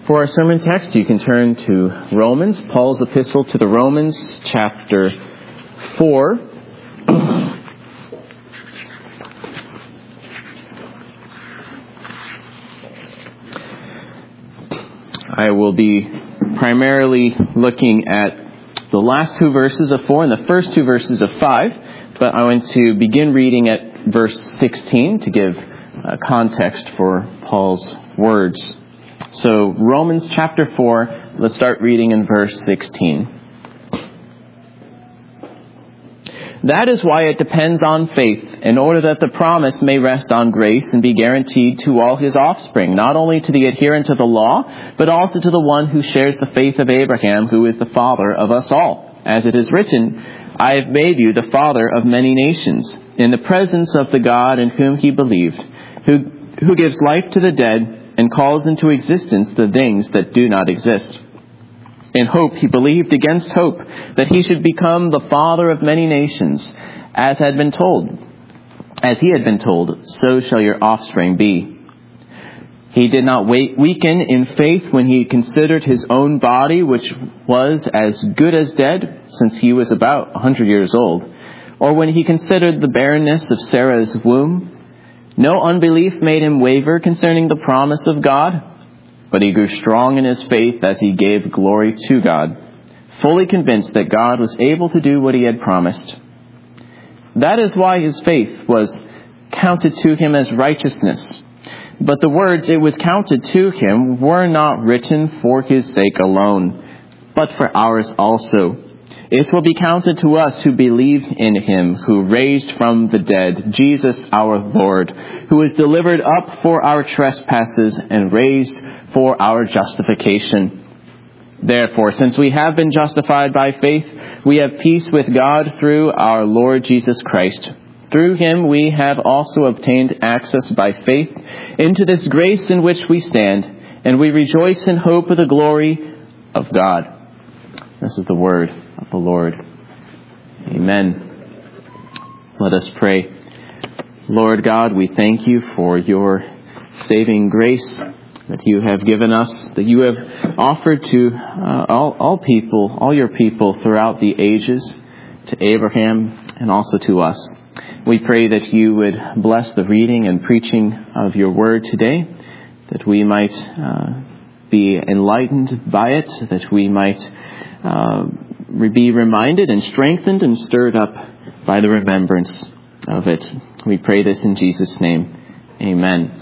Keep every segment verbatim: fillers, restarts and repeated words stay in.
For our sermon text, you can turn to Romans, Paul's epistle to the Romans, chapter four. I will be primarily looking at the last two verses of four and the first two verses of five, but I want to begin reading at verse sixteen to give uh, context for Paul's words. So, Romans chapter four, let's start reading in verse sixteen. That is why it depends on faith, in order that the promise may rest on grace and be guaranteed to all his offspring, not only to the adherent of the law, but also to the one who shares the faith of Abraham, who is the father of us all. As it is written, I have made you the father of many nations, in the presence of the God in whom he believed, who, who gives life to the dead, and calls into existence the things that do not exist. In hope he believed against hope that he should become the father of many nations, as had been told. As he had been told, so shall your offspring be. He did not wait, weaken in faith when he considered his own body, which was as good as dead, since he was about a hundred years old, or when he considered the barrenness of Sarah's womb. No unbelief made him waver concerning the promise of God, but he grew strong in his faith as he gave glory to God, fully convinced that God was able to do what he had promised. That is why his faith was counted to him as righteousness. But the words "it was counted to him" were not written for his sake alone, but for ours also. It will be counted to us who believe in him who raised from the dead Jesus our Lord, who was delivered up for our trespasses and raised for our justification. Therefore, since we have been justified by faith, we have peace with God through our Lord Jesus Christ. Through him we have also obtained access by faith into this grace in which we stand, and we rejoice in hope of the glory of God. This is the word of the Lord. Amen. Let us pray. Lord God, we thank you for your saving grace that you have given us, that you have offered to uh, all, all people, all your people throughout the ages, to Abraham and also to us. We pray that you would bless the reading and preaching of your word today, that we might uh, be enlightened by it, that we might uh, be reminded and strengthened and stirred up by the remembrance of it. We pray this in Jesus' name. Amen.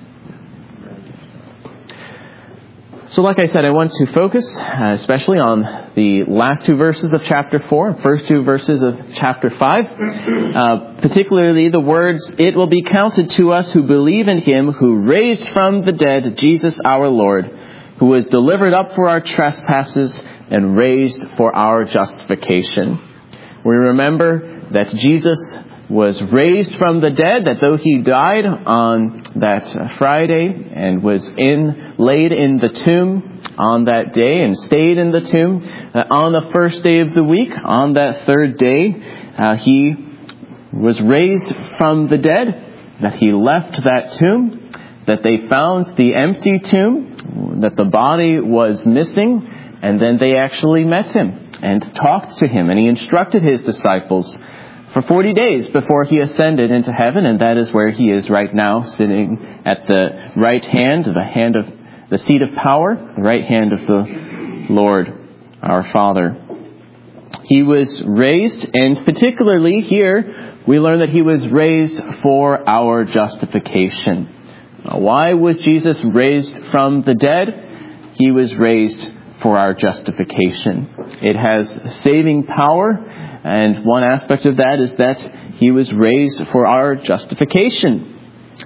So like I said, I want to focus uh, especially on the last two verses of chapter four, first two verses of chapter five, uh, particularly the words, "It will be counted to us who believe in him who raised from the dead Jesus our Lord, who was delivered up for our trespasses and raised for our justification." We remember that Jesus was raised from the dead, that though he died on that Friday and was in laid in the tomb on that day and stayed in the tomb, uh, on the first day of the week, on that third day, uh, he was raised from the dead, that he left that tomb, that they found the empty tomb, that the body was missing, and then they actually met him and talked to him, and he instructed his disciples for forty days before he ascended into heaven, and that is where he is right now, sitting at the right hand, the hand of the seat of power, the right hand of the Lord, our Father. He was raised, and particularly here, we learn that he was raised for our justification. Now, why was Jesus raised from the dead? He was raised for our justification. It has saving power. And one aspect of that is that he was raised for our justification.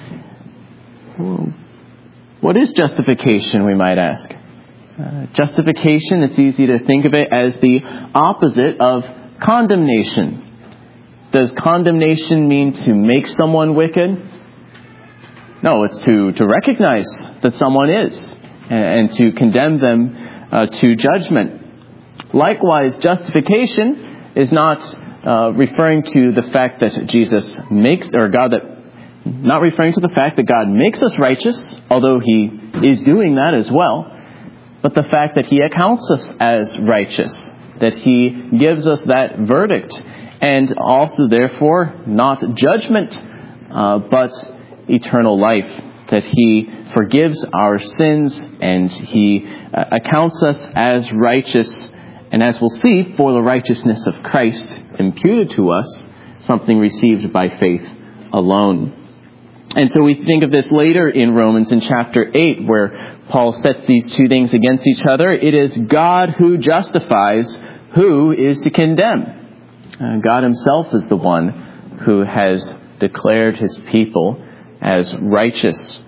What is justification, we might ask? Uh, justification, it's easy to think of it as the opposite of condemnation. Does condemnation mean to make someone wicked? No, it's to, to recognize that someone is and, and to condemn them uh, to judgment. Likewise, justification is not uh, referring to the fact that Jesus makes, or God that, not referring to the fact that God makes us righteous, although he is doing that as well. but the fact that he accounts us as righteous, that he gives us that verdict, and also, therefore, not judgment, uh, but eternal life, that he forgives our sins and he uh, accounts us as righteous, and as we'll see, for the righteousness of Christ imputed to us, something received by faith alone. And so we think of this later in Romans in chapter eight, where Paul sets these two things against each other. It is God who justifies. Who is to condemn? Uh, God himself is the one who has declared his people as righteous.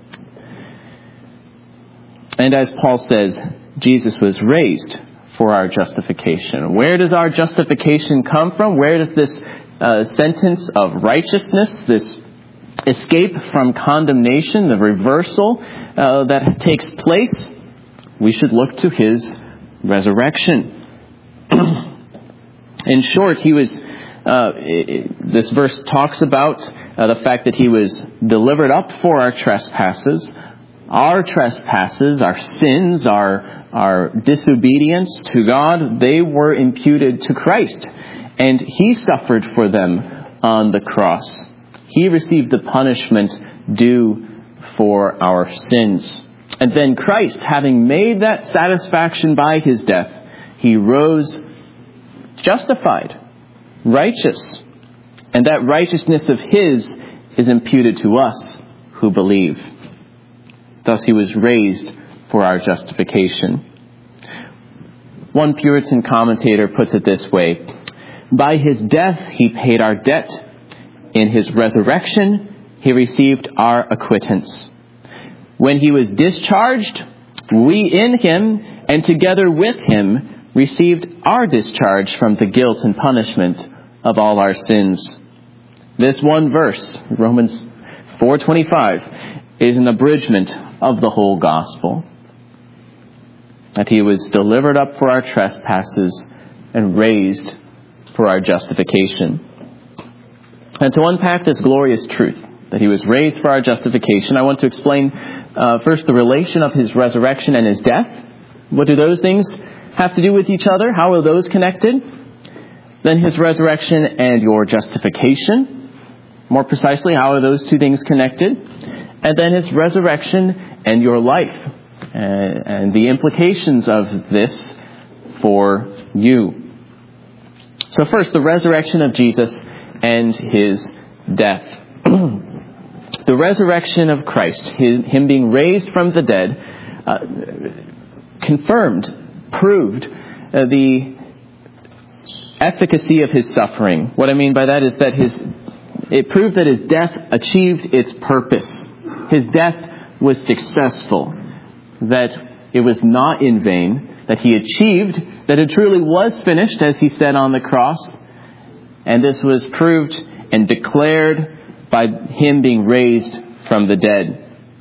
And as Paul says, Jesus was raised for our justification. Where does our justification come from? Where does this uh, sentence of righteousness, this escape from condemnation, the reversal uh, that takes place? We should look to his resurrection. In short, he was, uh, this verse talks about uh, the fact that he was delivered up for our trespasses. Our trespasses, our sins, our, our disobedience to God, they were imputed to Christ. And he suffered for them on the cross. He received the punishment due for our sins. And then Christ, having made that satisfaction by his death, he rose justified, righteous. And that righteousness of his is imputed to us who believe. Thus he was raised for our justification. One Puritan commentator puts it this way: by his death he paid our debt. In his resurrection he received our acquittance. When he was discharged, we in him and together with him received our discharge from the guilt and punishment of all our sins. This one verse, Romans four twenty-five, is an abridgment of the whole gospel. That he was delivered up for our trespasses and raised for our justification. And to unpack this glorious truth, that he was raised for our justification, I want to explain uh, first the relation of his resurrection and his death. What do those things have to do with each other? How are those connected? Then his resurrection and your justification. More precisely, how are those two things connected? And then his resurrection and your life, uh, and the implications of this for you. So first, the resurrection of Jesus and his death. The resurrection of Christ, his, him being raised from the dead, uh, confirmed, proved uh, the efficacy of his suffering. What I mean by that is that his it proved that his death achieved its purpose. His death was successful, that it was not in vain, that he achieved, that it truly was finished, as he said on the cross. And this was proved and declared by him being raised from the dead.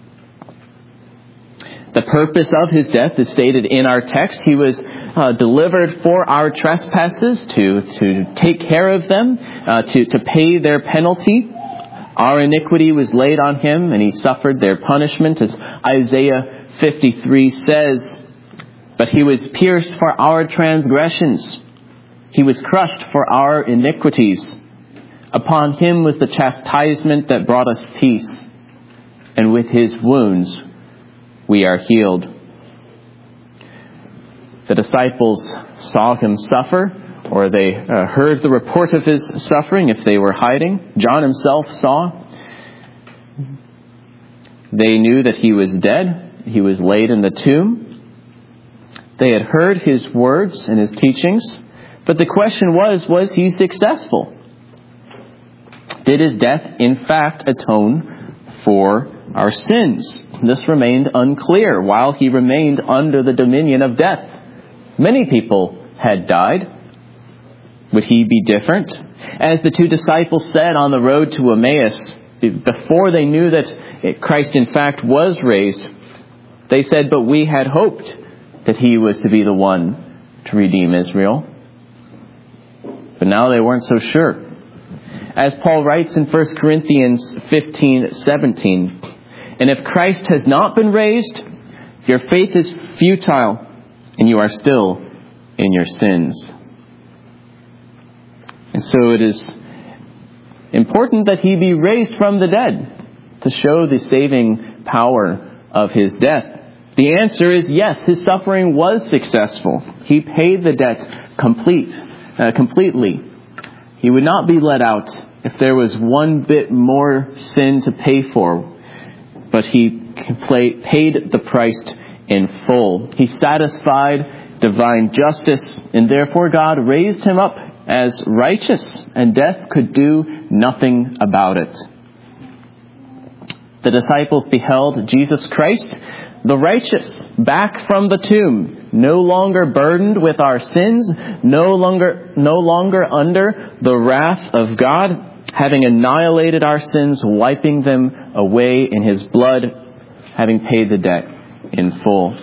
The purpose of his death is stated in our text. He was uh, delivered for our trespasses, to, to take care of them, uh, to, to pay their penalty. Our iniquity was laid on him, and he suffered their punishment, as Isaiah fifty-three says. But he was pierced for our transgressions. He was crushed for our iniquities. Upon him was the chastisement that brought us peace, and with his wounds we are healed. The disciples saw him suffer, or they uh, heard the report of his suffering if they were hiding. John himself saw. They knew that he was dead. He was laid in the tomb. They had heard his words and his teachings. But the question was, was he successful? Did his death in fact atone for our sins? This remained unclear while he remained under the dominion of death. Many people had died. Would he be different? As the two disciples said on the road to Emmaus, before they knew that Christ in fact was raised, they said, but we had hoped that he was to be the one to redeem Israel. But now they weren't so sure. As Paul writes in First Corinthians fifteen seventeen, and if Christ has not been raised, Your faith is futile, and you are still in your sins. And so it is important that he be raised from the dead to show the saving power of his death. The answer is yes, his suffering was successful. He paid the debt complete, uh, completely. He would not be let out if there was one bit more sin to pay for, but he paid the price in full. He satisfied divine justice, and therefore God raised him up as righteous, and death could do nothing about it. The disciples beheld Jesus Christ, the righteous, back from the tomb, no longer burdened with our sins, no longer, no longer under the wrath of God, having annihilated our sins, wiping them away in his blood, having paid the debt in full.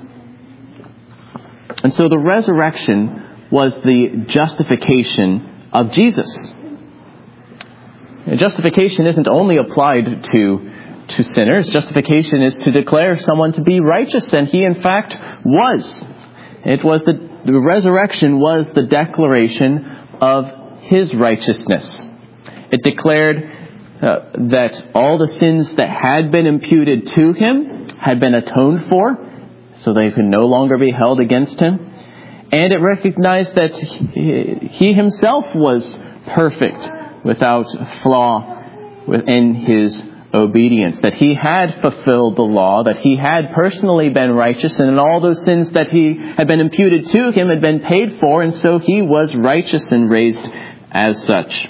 And so the resurrection was the justification of Jesus. Justification isn't only applied to to sinners. Justification is to declare someone to be righteous, and he in fact was. It was the, the resurrection was the declaration of his righteousness. It declared uh, that all the sins that had been imputed to him had been atoned for, so they could no longer be held against him. And it recognized that he, he himself was perfect, without flaw within his obedience, that he had fulfilled the law, that he had personally been righteous, and all those sins that he had been imputed to him had been paid for, and so he was righteous and raised as such.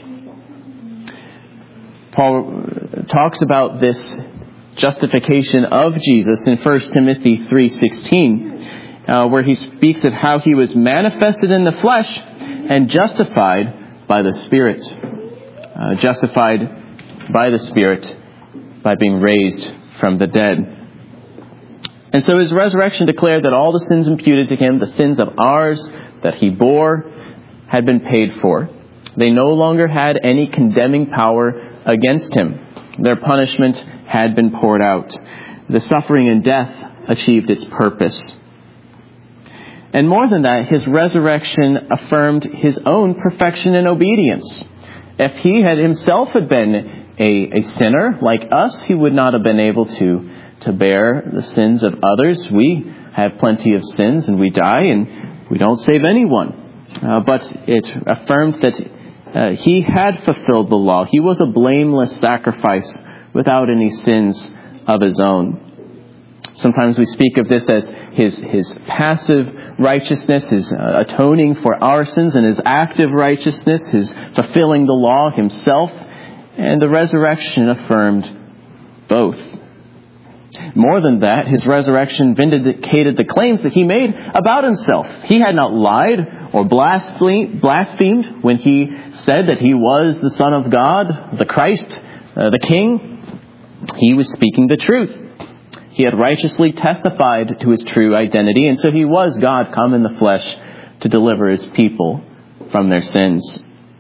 Paul talks about this justification of Jesus in First Timothy three sixteen, uh, where he speaks of how he was manifested in the flesh and justified by the Spirit. Uh, justified by the Spirit, by being raised from the dead. And so his resurrection declared that all the sins imputed to him, the sins of ours that he bore, had been paid for. They no longer had any condemning power against him. Their punishment had been poured out. The suffering and death achieved its purpose. And more than that, his resurrection affirmed his own perfection and obedience. If he had himself had been a, a sinner like us, he would not have been able to, to bear the sins of others. We have plenty of sins and we die and we don't save anyone. Uh, but it affirmed that uh, he had fulfilled the law. He was a blameless sacrifice without any sins of his own. Sometimes we speak of this as his, his passive righteousness, his uh, atoning for our sins, and his active righteousness, his fulfilling the law himself. And the resurrection affirmed both. More than that, his resurrection vindicated the claims that he made about himself. He had not lied or blasphemed when he said that he was the Son of God, the Christ, uh, the King. He was speaking the truth. He had righteously testified to his true identity, and so he was God come in the flesh to deliver his people from their sins.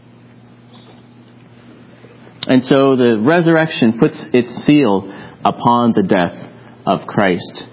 And so the resurrection puts its seal upon the death of Christ.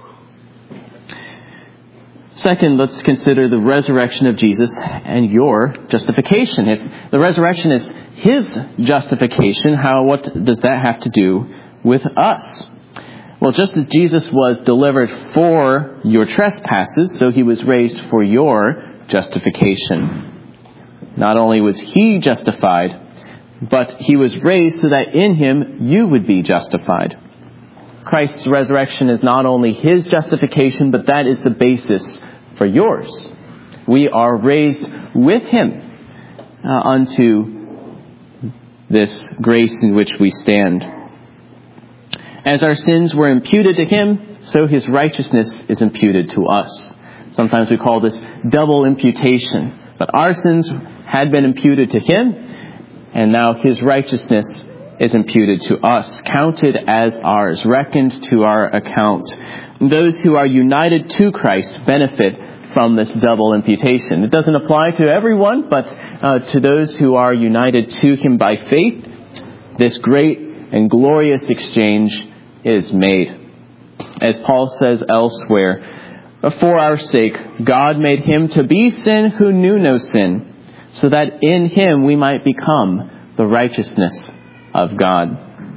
Second, let's consider the resurrection of Jesus and your justification. If the resurrection is his justification, how, what does that have to do with us? Well, just as Jesus was delivered for your trespasses, so he was raised for your justification. Not only was he justified, but he was raised so that in him you would be justified. Christ's resurrection is not only his justification, but that is the basis for yours. We are raised with him uh, unto this grace in which we stand. As our sins were imputed to him, so his righteousness is imputed to us. Sometimes we call this double imputation. But our sins had been imputed to him, and now his righteousness is imputed to us, counted as ours, reckoned to our account. Those who are united to Christ benefit from this double imputation. It doesn't apply to everyone, but uh, to those who are united to him by faith, this great and glorious exchange is made. As Paul says elsewhere, for our sake, God made him to be sin who knew no sin, so that in him we might become the righteousness of God.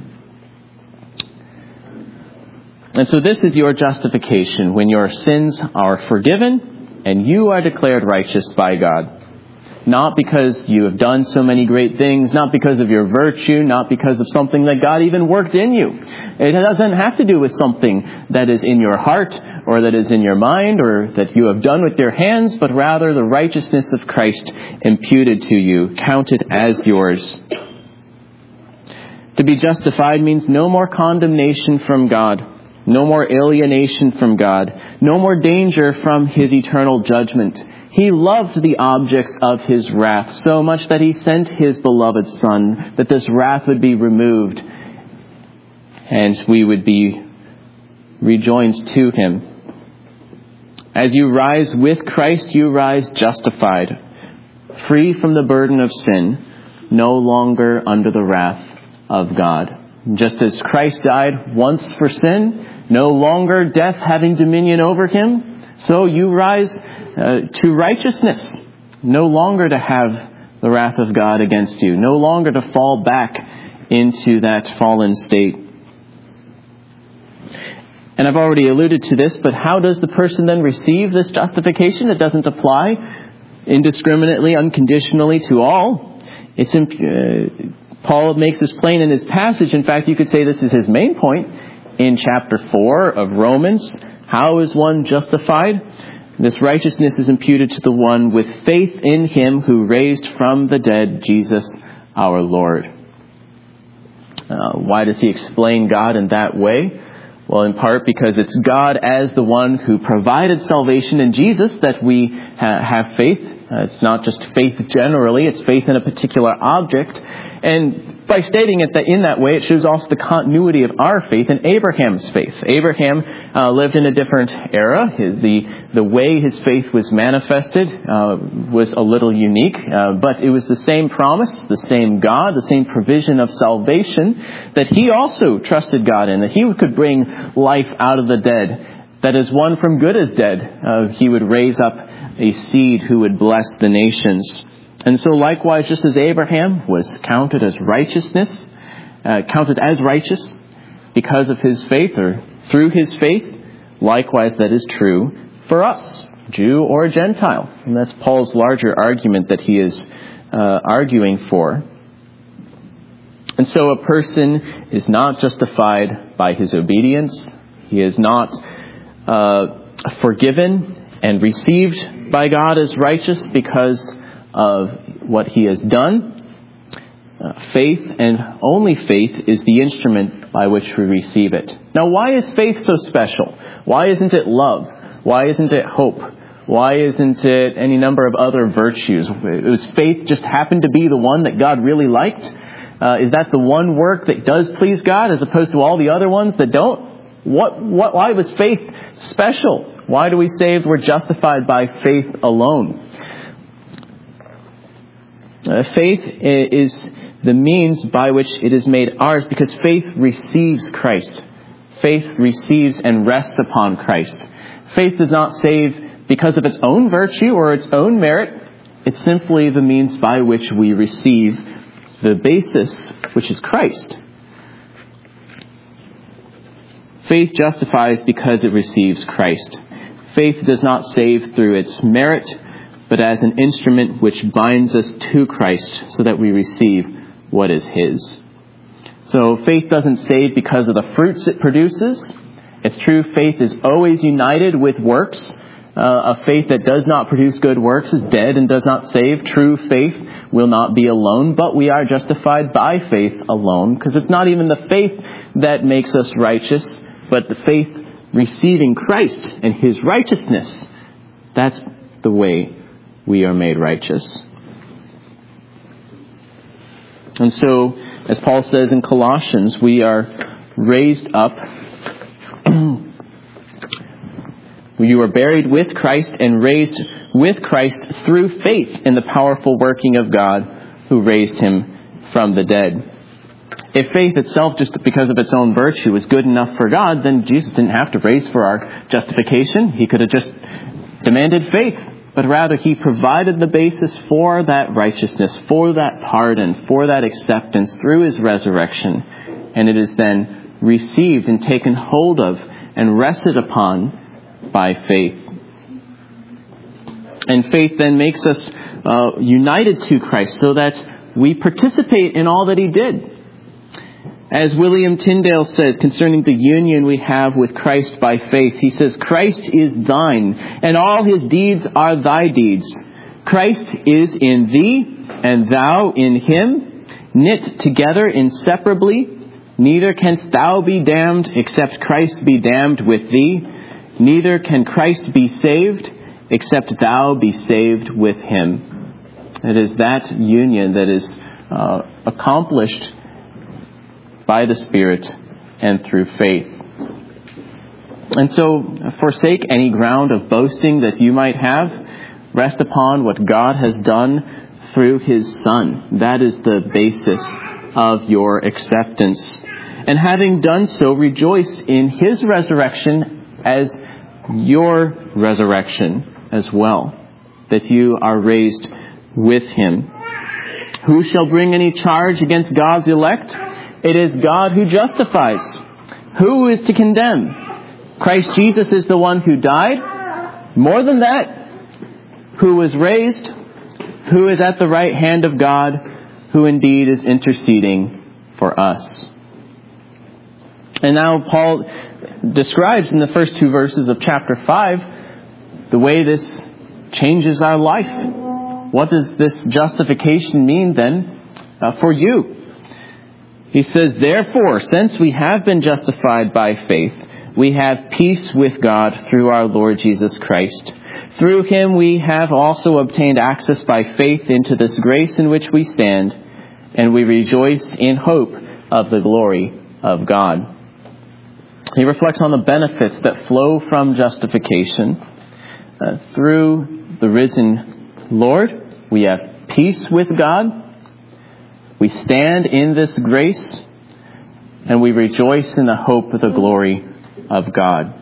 And so this is your justification, when your sins are forgiven and you are declared righteous by God. Not because you have done so many great things, not because of your virtue, not because of something that God even worked in you. It doesn't have to do with something that is in your heart or that is in your mind or that you have done with your hands, but rather the righteousness of Christ imputed to you, counted as yours. To be justified means no more condemnation from God, no more alienation from God, no more danger from his eternal judgment. He loved the objects of his wrath so much that he sent his beloved Son, that this wrath would be removed and we would be rejoined to him. As you rise with Christ, you rise justified, free from the burden of sin, no longer under the wrath of God. Just as Christ died once for sin, no longer death having dominion over him, so you rise uh, to righteousness, no longer to have the wrath of God against you, no longer to fall back into that fallen state. And I've already alluded to this, but how does the person then receive this justification? It doesn't apply indiscriminately, unconditionally to all. It's imp- uh, Paul makes this plain in his passage. In fact, you could say this is his main point in chapter four of Romans. How is one justified? This righteousness is imputed to the one with faith in him who raised from the dead Jesus our Lord. Uh, why does he explain God in that way? Well, in part because it's God as the one who provided salvation in Jesus that we ha- have faith. Uh, it's not just faith generally, it's faith in a particular object. And by stating it that in that way, it shows also the continuity of our faith and Abraham's faith. Abraham uh, lived in a different era. His, the the way his faith was manifested uh, was a little unique, uh, but it was the same promise, the same God, the same provision of salvation that he also trusted God in, that he could bring life out of the dead, that as one from good is dead, uh, he would raise up a seed who would bless the nations. And so likewise, just as Abraham was counted as righteousness, uh, counted as righteous because of his faith or through his faith, likewise that is true for us, Jew or Gentile. And that's Paul's larger argument that he is uh, arguing for. And so a person is not justified by his obedience. He is not uh, forgiven and received by God as righteous because of what he has done. Uh, faith and only faith is the instrument by which we receive it. Now, why is faith so special? Why isn't it love? Why isn't it hope? Why isn't it any number of other virtues? Does faith just happen to be the one that God really liked? Uh, is that the one work that does please God as opposed to all the other ones that don't? What? What? Why was faith special? Why do we say we're justified by faith alone? Uh, faith is the means by which it is made ours because faith receives Christ. Faith receives and rests upon Christ. Faith does not save because of its own virtue or its own merit. It's simply the means by which we receive the basis, which is Christ. Faith justifies because it receives Christ. Faith does not save through its merit, but as an instrument which binds us to Christ so that we receive what is his. So faith doesn't save because of the fruits it produces. It's true, faith is always united with works. Uh, a faith that does not produce good works is dead and does not save. True faith will not be alone, but we are justified by faith alone, because it's not even the faith that makes us righteous, but the faith receiving Christ and his righteousness. That's the way we are made righteous. And so, as Paul says in Colossians, we are raised up. You are buried with Christ and raised with Christ through faith in the powerful working of God who raised him from the dead. If faith itself, just because of its own virtue, is good enough for God, then Jesus didn't have to raise for our justification. He could have just demanded faith. But rather, he provided the basis for that righteousness, for that pardon, for that acceptance through his resurrection. And it is then received and taken hold of and rested upon by faith. And faith then makes us uh, united to Christ so that we participate in all that he did. As William Tyndale says concerning the union we have with Christ by faith, he says, Christ is thine, and all his deeds are thy deeds. Christ is in thee, and thou in him, knit together inseparably. Neither canst thou be damned, except Christ be damned with thee. Neither can Christ be saved, except thou be saved with him. It is that union that is uh, accomplished by the Spirit and through faith. And so, forsake any ground of boasting that you might have. Rest upon what God has done through his Son. That is the basis of your acceptance. And having done so, rejoice in his resurrection as your resurrection as well, that you are raised with him. Who shall bring any charge against God's elect? It is God who justifies. Who is to condemn? Christ Jesus is the one who died. More than that, who was raised, who is at the right hand of God, who indeed is interceding for us. And now Paul describes in the first two verses of chapter five the way this changes our life. What does this justification mean then uh, for you? He says, therefore, since we have been justified by faith, we have peace with God through our Lord Jesus Christ. Through him we have also obtained access by faith into this grace in which we stand, and we rejoice in hope of the glory of God. He reflects on the benefits that flow from justification. Uh, through the risen Lord, we have peace with God. We stand in this grace, and we rejoice in the hope of the glory of God.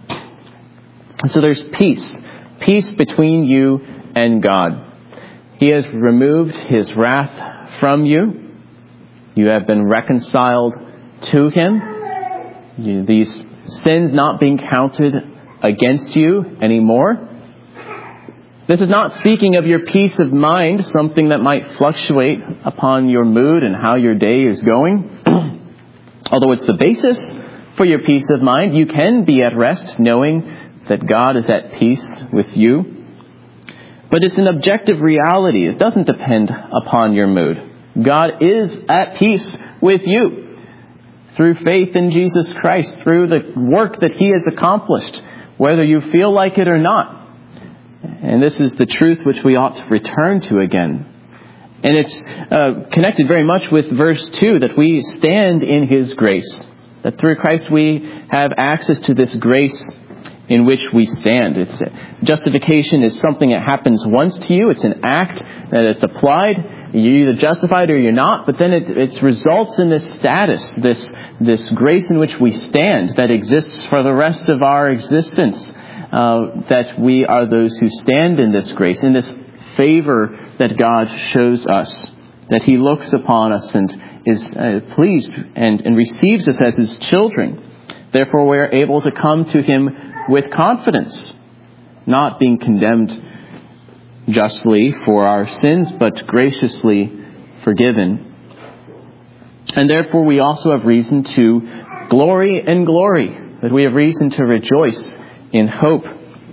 So there's peace. Peace between you and God. He has removed his wrath from you. You have been reconciled to him. You, these sins not being counted against you anymore. This is not speaking of your peace of mind, something that might fluctuate upon your mood and how your day is going. Although it's the basis for your peace of mind, you can be at rest knowing that God is at peace with you. But it's an objective reality. It doesn't depend upon your mood. God is at peace with you through faith in Jesus Christ, through the work that he has accomplished, whether you feel like it or not. And this is the truth which we ought to return to again. And it's uh, connected very much with verse two, that we stand in his grace. That through Christ we have access to this grace in which we stand. It's justification is something that happens once to you. It's an act that it's applied. You're either justified or you're not. But then it, it results in this status, this, this grace in which we stand that exists for the rest of our existence. Uh, that we are those who stand in this grace, in this favor that God shows us, that he looks upon us and is uh, pleased and, and receives us as his children. Therefore, we are able to come to him with confidence, not being condemned justly for our sins, but graciously forgiven. And therefore, we also have reason to glory in glory, that we have reason to rejoice in hope.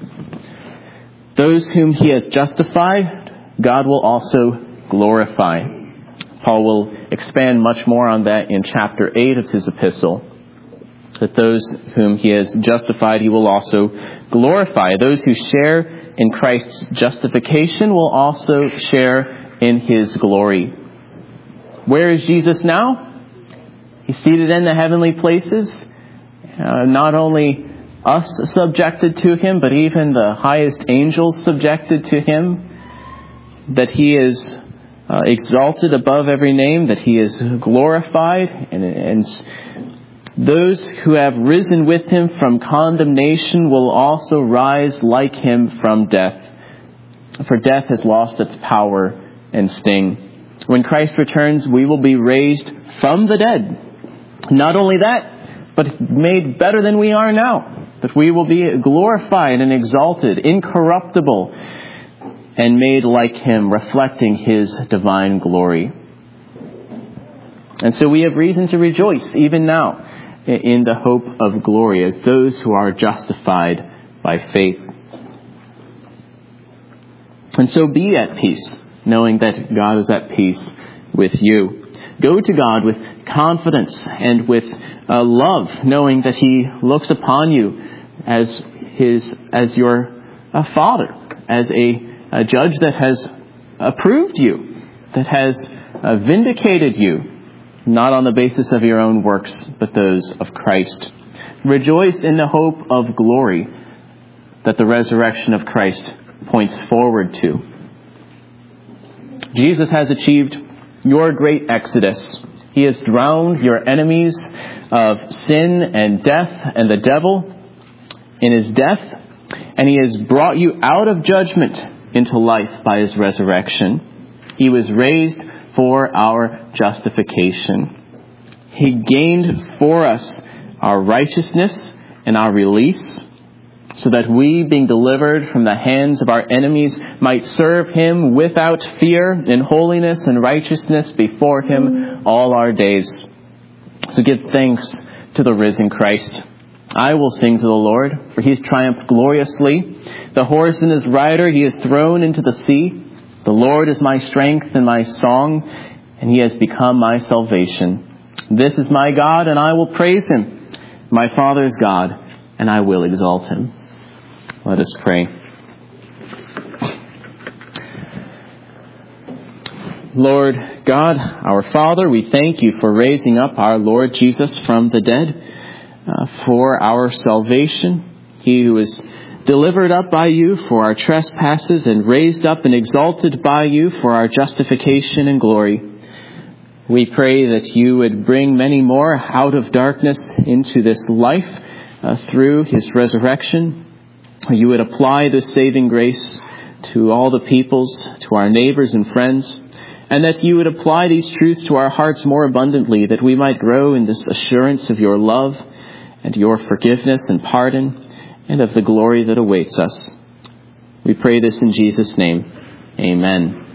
Those whom he has justified, God will also glorify. Paul will expand much more on that in chapter eight of his epistle. That those whom he has justified, he will also glorify. Those who share in Christ's justification will also share in his glory. Where is Jesus now? He's seated in the heavenly places. Uh, not only us subjected to him, but even the highest angels subjected to him, that he is uh, exalted above every name, that he is glorified, and, and those who have risen with him from condemnation will also rise like him from death. For death has lost its power and sting. When Christ returns, we will be raised from the dead. Not only that, but made better than we are now. That we will be glorified and exalted, incorruptible, and made like him, reflecting his divine glory. And so we have reason to rejoice even now in the hope of glory as those who are justified by faith. And so be at peace, knowing that God is at peace with you. Go to God with confidence and with uh, love, knowing that he looks upon you as his as your uh, father, as a, a judge that has approved you, that has uh, vindicated you, not on the basis of your own works, but those of Christ. Rejoice in the hope of glory that the resurrection of Christ points forward to. Jesus has achieved your great exodus. He has drowned your enemies of sin and death and the devil in his death, and he has brought you out of judgment into life by his resurrection. He was raised for our justification. He gained for us our righteousness and our release, so that we, being delivered from the hands of our enemies, might serve him without fear in holiness and righteousness before him all our days. So give thanks to the risen Christ. I will sing to the Lord, for he has triumphed gloriously. The horse and his rider he has thrown into the sea. The Lord is my strength and my song, and he has become my salvation. This is my God, and I will praise him. My Father is God, and I will exalt him. Let us pray. Lord God, our Father, we thank you for raising up our Lord Jesus from the dead uh, for our salvation. He who was delivered up by you for our trespasses and raised up and exalted by you for our justification and glory. We pray that you would bring many more out of darkness into this life uh, through his resurrection. You would apply this saving grace to all the peoples, to our neighbors and friends, and that you would apply these truths to our hearts more abundantly, that we might grow in this assurance of your love and your forgiveness and pardon, and of the glory that awaits us. We pray this in Jesus' name. Amen.